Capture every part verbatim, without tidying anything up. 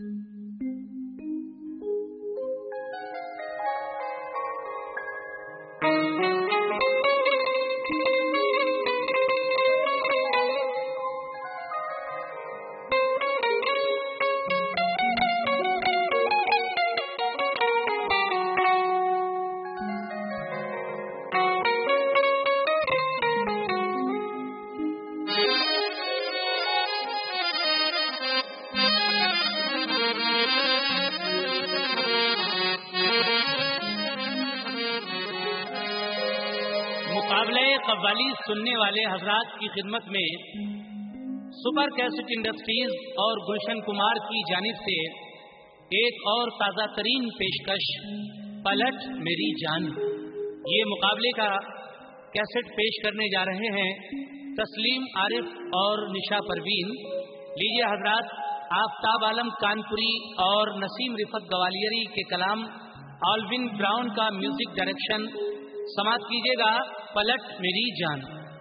कव्वाली सुनने वाले हजरात की खिदमत में सुपर कैसेट इंडस्ट्रीज और गुलशन कुमार की जानिब से एक और ताज़ा तरीन पेशकश, पलट मेरी जान। ये मुकाबले का कैसेट पेश करने जा रहे हैं तस्लीम आरिफ और निशा परवीन। लीजिए हजरात, आफ्ताब आलम कानपुरी और नसीम रिफत गवालियरी के कलाम, ऑलविन ब्राउन का म्यूजिक डायरेक्शन, समाप्त कीजिएगा पलट मेरी जान।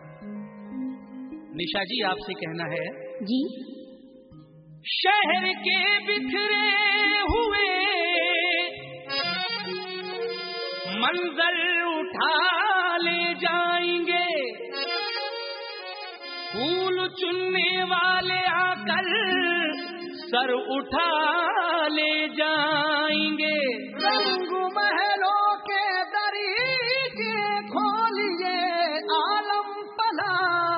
निशा जी, आपसे कहना है जी। शहर के बिखरे हुए मंजर उठा ले जाएंगे, फूल चुनने वाले आकर सर उठा ले जाएंगे। रंग महलों के दरीचे खोलिए आलम पना,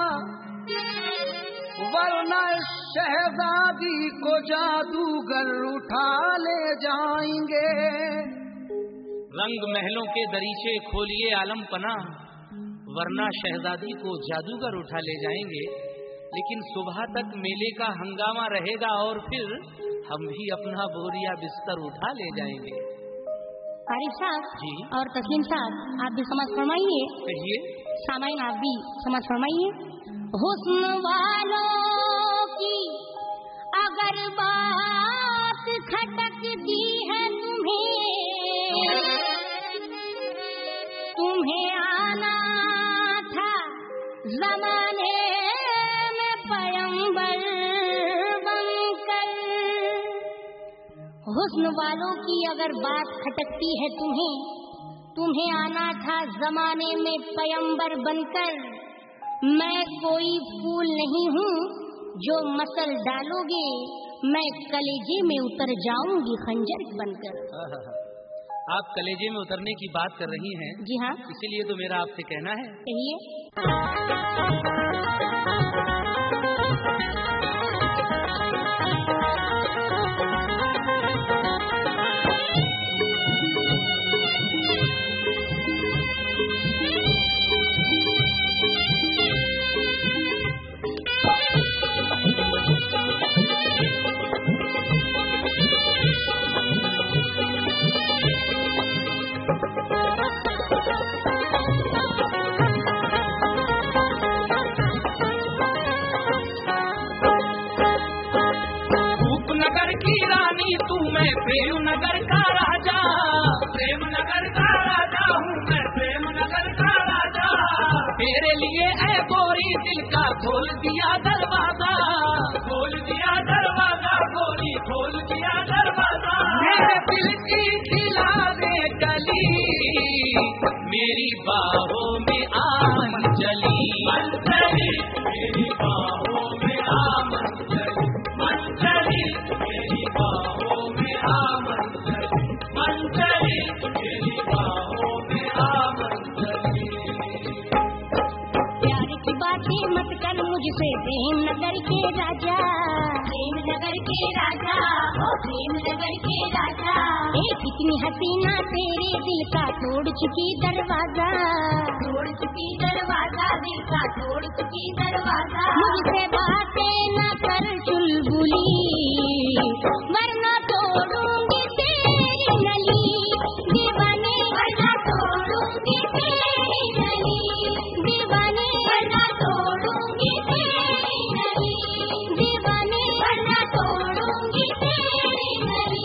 वरना शहजादी को जादूगर उठा ले जाएंगे। रंग महलों के दरीचे खोलिए आलम पना, वरना शहजादी को जादूगर उठा ले जाएंगे। लेकिन सुबह तक मेले का हंगामा रहेगा और फिर हम भी अपना बोरिया बिस्तर उठा ले जाएंगे। आरिफ साहब जी और तस्लीम साहब, आप भी समाज फरमाइए। कहिए। सामाइन, आप भी समाज फरमाइए। हुस्न वालों की अगर बात खटकती है तुम्हें, तुम्हें आना था जमाने में पैगंबर बनकर। हुस्न वालों की अगर बात खटकती है तुम्हें, तुम्हें आना था जमाने में पैगंबर बनकर। मैं कोई फूल नहीं हूँ जो मसल डालोगे, मैं कलेजे में उतर जाऊंगी खंजर बनकर। आप कलेजे में उतरने की बात कर रही हैं। जी हाँ, इसीलिए तो मेरा आपसे कहना है। कहिए। प्रेम नगर का राजा, प्रेम नगर का राजा हूँ मैं, प्रेम नगर का राजा। तेरे लिए ऐ गोरी दिल का खोल दिया दरवाजा, खोल दिया दरवाजा, गोरी खोल दिया दरवाजा। मेरे दिल की खिला दे गली, मेरी बाहों में आमन चली, मंजरी मेरी बाहों में आमन चली, मंजरी मेरी बाहों में आमन चली, मंजरी मेरी बाहों में आमन चली। प्यार की बातें मत कर मुझसे प्रेम नगर के राजा, प्रेम नगर के राजा, ओ प्रेम नगर के राजा। एक इतनी हसीना तेरे दिल का तोड़ चुकी दरवाजा, तोड़ चुकी दरवाजा, दिल का तोड़ चुकी दरवाजा। मुझसे बातें न कर चुलबुली, वरना तोड़ूंगी तेरी नली। दीवाने वरना तोड़ूंगी तेरी नली, दीवाने वरना तोड़ूंगी तेरी नली, दीवाने वरना तोड़ूंगी तेरी नली।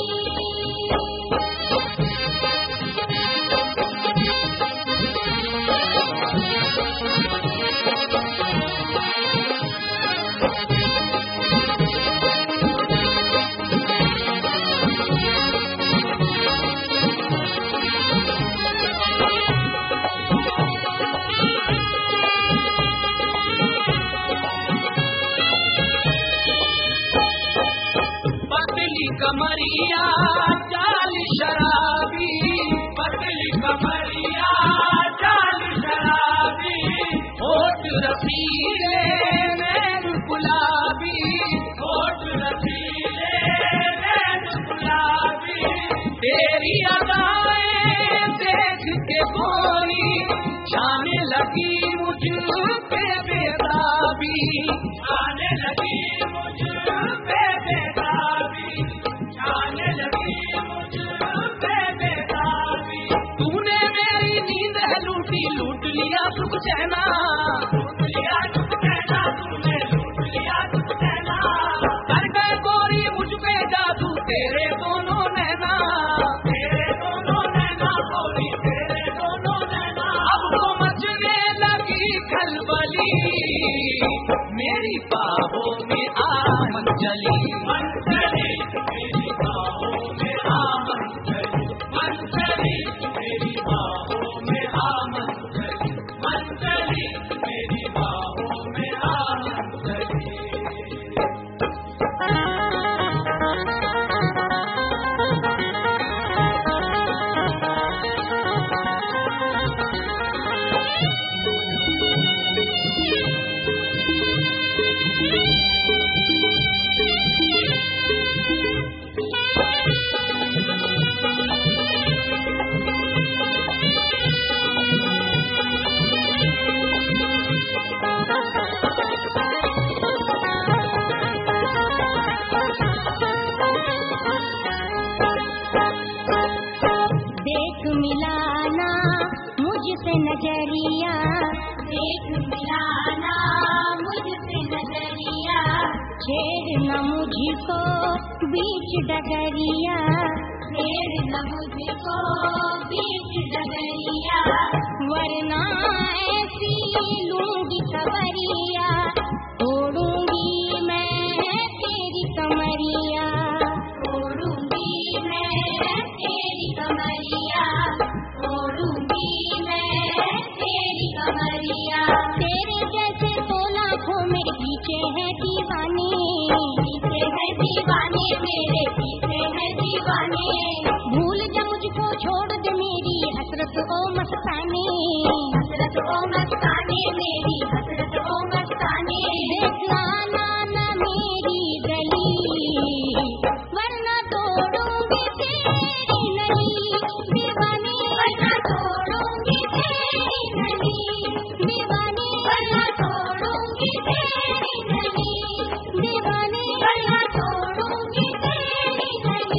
पतली कमरिया चाल शराबी, पतली कमरिया चाल शराबी, होठ रसीले नैन गुलाबी, होठ रसीले नैन गुलाबी, तेरी अदाएं देख के गोरी छाने लगी मुझ पे बेताबी, छाने लगी मुझ पे बेताबी, छाने लगी मुझ पे बेताबी। तूने मेरी नींद है लूटी, लूट लिया सुख चैना, लूट लिया सुख चैना, तूने लूट लिया सुख चैना। कर गए गोरी मुझ पे जादू तेरे दोनों नैना, तेरे दोनों नैना गोरी, तेरे दोनों नैना। अब तो मचने लगी खलबली, मेरी बाहों में आमन चली, मन चली मेरी बाहों में आमन चली, मन चली मेरी बाहों में आमन चली, मन चली मेरी बाहों में आमन चली। मिलाना मुझसे नजरिया, देख मिलाना मुझसे नजरिया, छेड़ना मुझको बीच डगरिया, छेड़ना मुझको बीच डगरिया, वरना ऐसी लूंगी खबरिया, तोड़ूंगी मैं तेरी कमरिया, तोड़ूंगी मैं तेरी कमरिया, तोड़ूंगी मैं तेरी कमरिया। तेरे जैसे तो लाखों मेरे पीछे है दीवाने, पीछे है दीवाने, मेरे पीछे है दीवाने। भूल जा मुझको, छोड़ दे मेरी हसरत ओ मस्ताने, हसरत ओ मस्ताने, मेरी हसरत ओ मस्ताने। देख लाना ना मेरी गली, वरना तोड़ूंगी तेरी नली, दीवाने वरना तोड़ूंगी तेरी नली, दीवाने वरना तोड़ूंगी तेरी नली, दीवाने वरना तोड़ूंगी तेरी नली।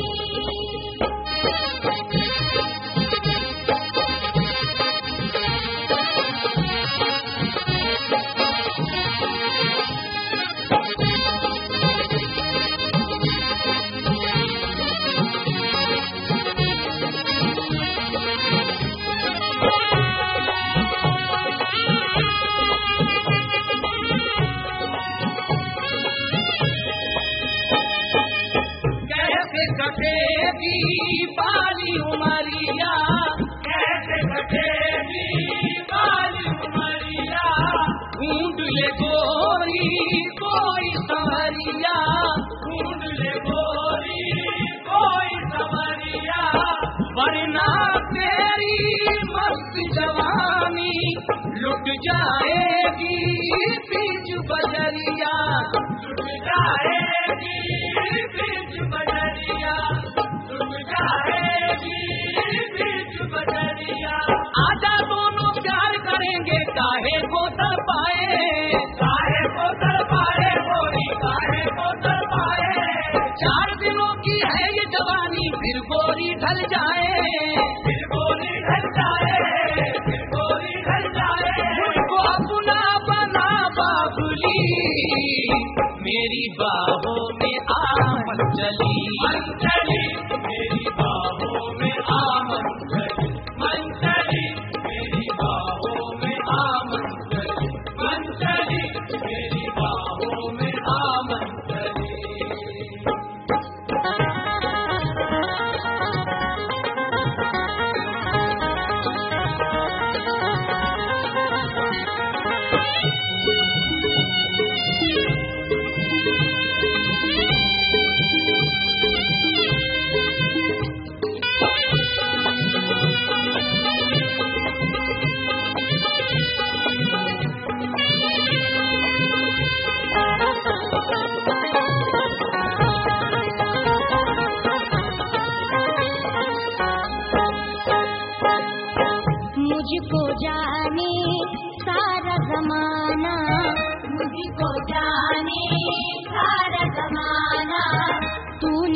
कैसे कटेगी बाली उमरिया, कैसे कटेगी बाली उमरिया, ढूंढ ले गोरी कोई संवरिया, ढूंढ ले गोरी कोई संवरिया, वरना तेरी मस्त जवानी लुट जाएगी बीच बजरिया, लुट जाएगी बीच बजरिया, लुट जाएगी बीच बजरिया। आजा दोनों प्यार करेंगे काहे को तर पाए, काहे को तर पाए गोरी, काहे को तर पाए। चार दिनों की है ये जवानी फिर गोरी ढल जाए, फिर गोरी ढल जाए, फिर गोरी ढल जाए। मुझको अपना बना बाबुली, मेरी बाहों में आमन चली, मन चली मेरी बाहों में आमन चली, मन चली मेरी बाहों में आमन चली, मन चली मेरी बाहों में आमन चली।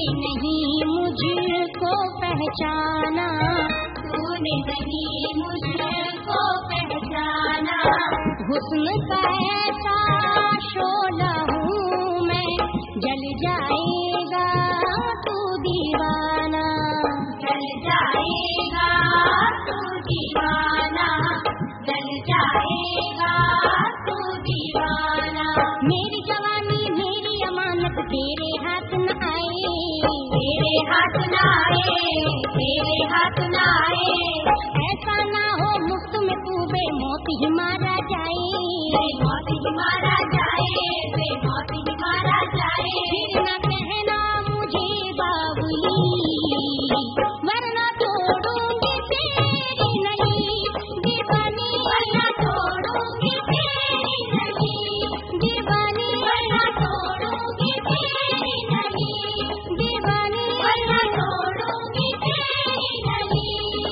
तूने नहीं मुझको पहचाना, तूने नहीं मुझको पहचाना। हुस्न का ऐसा शोला हूँ मैं, जल जाएगा तू दीवाना, जल जाएगा तू दीवाना, जल जाएगा तू दीवाना। मेरी जवानी मेरी अमानत तेरे हाथ न आए, तेरे हाथ न आए, तेरे हाथ न आए। ऐसा ना हो मुफ्त में तू बेमौत ही मारा जाए, बेमौत ही मारा जाए, बेमौत ही मारा जाए। फिर न कहना मुझे बाबुली, वरना तोड़ूंगी तेरी नली दीवानी, वरना तोड़ूंगी तेरी नली दीवानी, वरना तोड़ूंगी तेरी नली दीवानी, वरना तोड़ूंगी तेरी नली।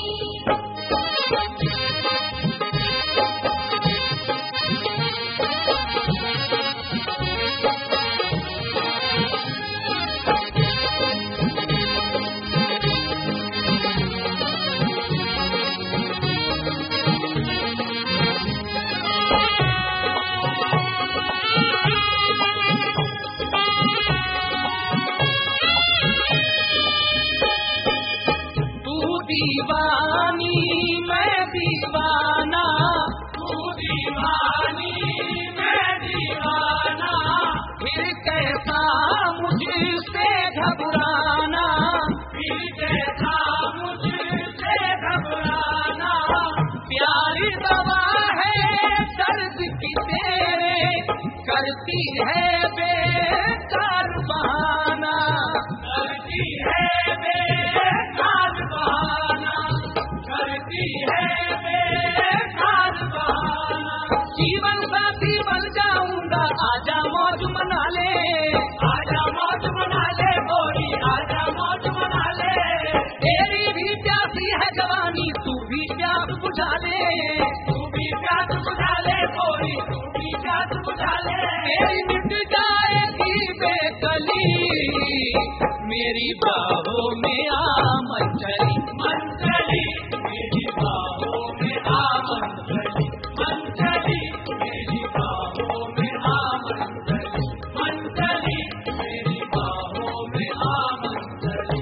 दीवानी मैं दीवाना, तू दीवानी मैं दीवाना। फिर कैसा मुझसे घबराना, फिर कैसा मुझसे घबराना। प्यारी दवा है दर्द की तेरे, करती है बेकार बहाना, करती है बेकार बहाना, करती है बेकार बहाना। जीवन साथी बन जाऊंगा, आजा मौज मना ले, आजा मौज मना ले गोरी, आजा मौज मना ले। तेरी भी प्यासी है जवानी, तू भी प्यास बुझा ले, तू भी प्यास बुझा ले गोरी, तू भी प्यास बुझा ले। मेरी मिट जाएगी बेकली, मेरी बाहों में आ मंचली, मंचली मेरी बाहों में आ मंचली, मंचली मेरी बाहों में आ मंचली, मंचली मेरी बाहों में आ मंचली।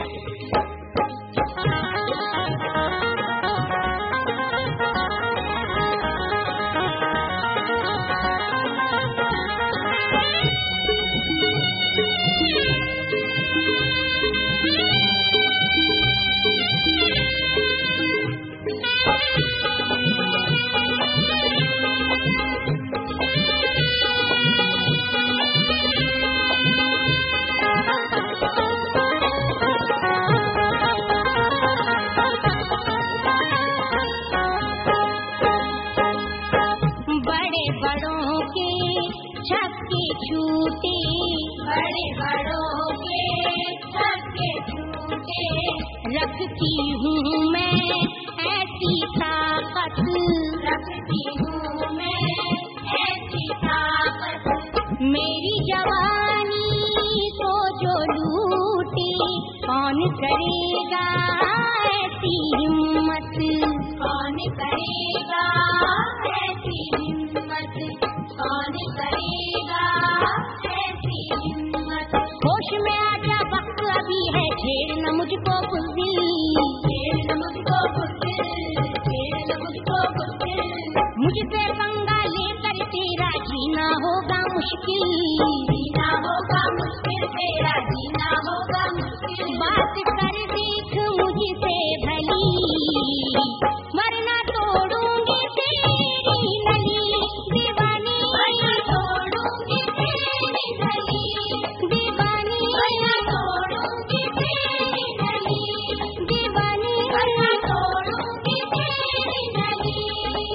बड़े बड़ों के छक्के छूटे, बड़े बड़ों के छक्के छूटे। रखती हूँ मैं ऐसी ताकत, रखती हूँ मैं ऐसी ताकत। मेरी जवानी को जो लूटी, कौन करेगा ऐसी हिम्मत, कौन करेगा ऐसी हिम्मत, कौन करेगा ऐसी हिम्मत। होश में आजा वक्त अभी है, छेड़ न मुझको बुज़दिल, छेड़ न मुझको बुज़दिल, छेड़ न मुझको बुज़दिल। मुझसे पंगा लेकर तेरा जीना होगा मुश्किल, जीना होगा मुश्किल, तेरा जीना होगा मुश्किल। बात कर देख मुझसे भली, वरना तोड़ूंगी तेरी नली दीवानी, वरना तोड़ूंगी तेरी नली दीवानी, वरना तोड़ूंगी तेरी नली दीवानी, वरना तोड़ूंगी तेरी नली।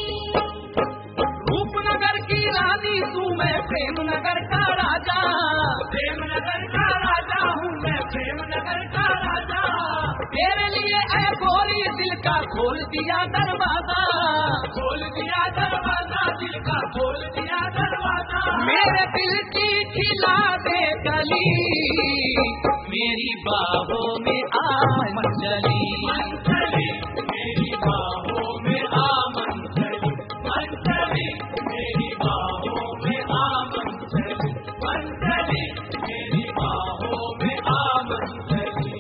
रूपनगर की रानी तू, मैं प्रेमनगर का राजा, प्रेमनगर का राजा हूँ मैं, प्रेमनगर का राजा। तेरे लिए ऐ गोरी दिल का खोल दिया दरवाजा, खोल दिया दरवाजा, दिल का खोल दिया दरवाजा। मेरे दिल की खिला दे कली, मेरी बाहों में आमन चली मंथली मेरी बाहों में आमन चली मंथली मेरी बाहों में आमन चली मंथली मेरी बाहों में आमन चली।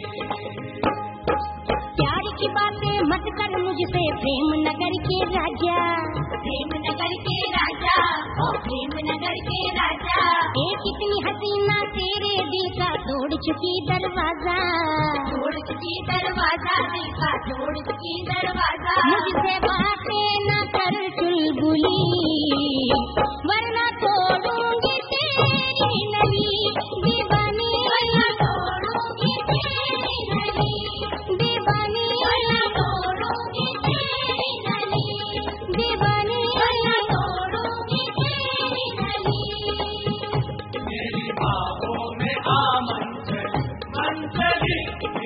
प्यार की बातें मत कर मुझसे प्रेम नगर के राजा, प्रेम नगर के राजा, ओ प्रेम नगर के राजा। ए कितनी हसीना तेरे दिल का तोड़ चुकी दरवाजा, तोड़ चुकी दरवाजा, दिल का तोड़ चुकी दरवाजा। मुझसे बातें न कर चुलबुली, वरना तोड़ूंगी तेरी नली दीवानी, वरना तोड़ूंगी तेरी नली दीवानी, वरना तोड़ूंगी तेरी नली दीवानी, वरना तोड़ूंगी तेरी नली। मेरी बाहों में आमन चली मंथली